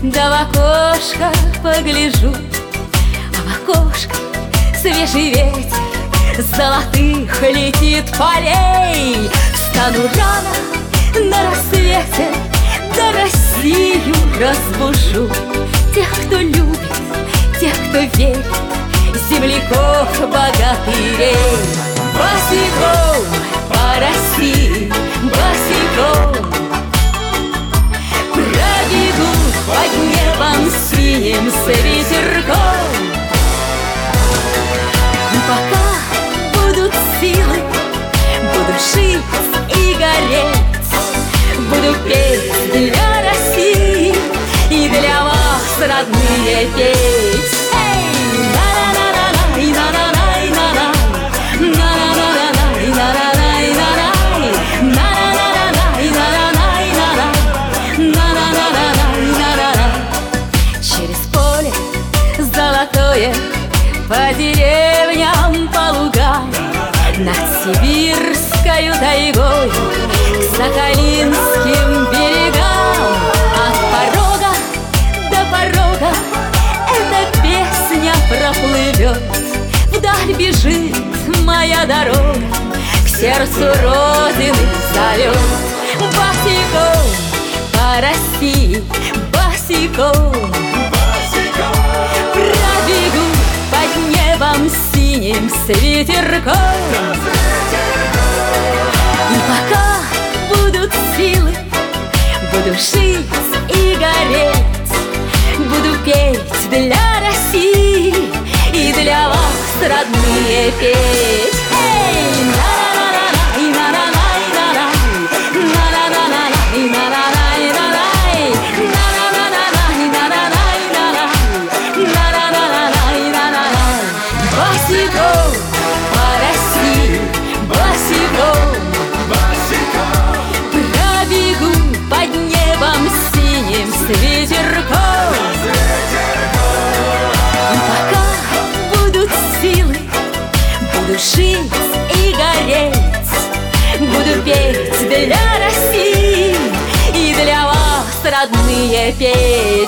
да в окошко погляжу, а в окошко свежий ветер золотых летит полей. Встану рано на рассвете, да Россию разбужу. Тех, кто любит, тех, кто верит, земляков, богатырей. Босиком по России, босиком пробегу под небом синим с ветерком. Пока будут силы, буду жить и гореть, буду петь для России и для вас, родные, петь. Через поле золотое, по деревням, по лугам, над сибирскою тайгой, к сахалинским берегам. От порога до порога эта песня проплывет. Вдаль бежит моя дорога, к сердцу Родины зовет. Босиком по России, босиком пробегу под небом синим с ветерком. И пока будут силы, буду жить и гореть, буду петь для России и для вас, родные, петь. Босиком по России, босиком пробегу под небом синим с ветерком. И пока будут силы, буду жить и гореть, буду петь для России и для вас, родные, петь.